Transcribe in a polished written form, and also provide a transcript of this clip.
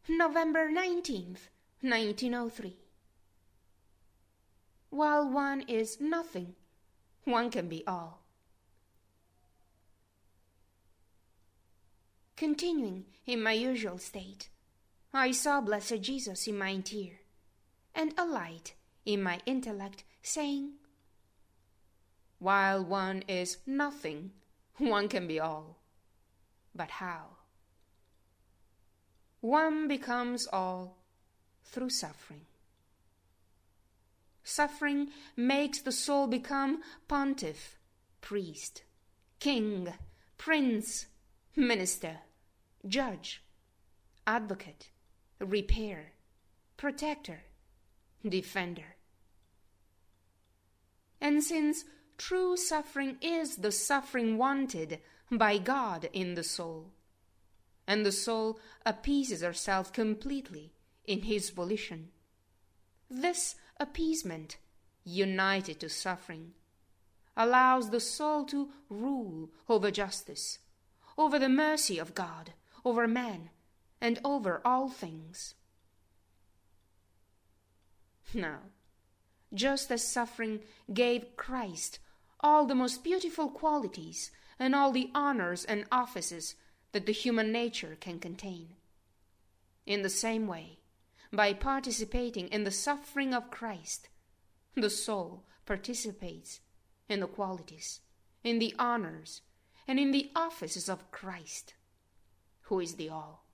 November 19th, 1903. While one is nothing, one can be all. Continuing in my usual state, I saw Blessed Jesus in my interior, and a light in my intellect saying, while one is nothing, one can be all. But how? One becomes all through suffering. Suffering makes the soul become pontiff, priest, king, prince, minister, judge, advocate, repairer, protector, defender. And since true suffering is the suffering wanted by God in the soul, and the soul appeases herself completely in his volition, this appeasement, united to suffering, allows the soul to rule over justice, over the mercy of God, over man, and over all things. Now, just as suffering gave Christ all the most beautiful qualities and all the honors and offices that the human nature can contain, in the same way, by participating in the suffering of Christ, the soul participates in the qualities, in the honors, and in the offices of Christ, who is the all.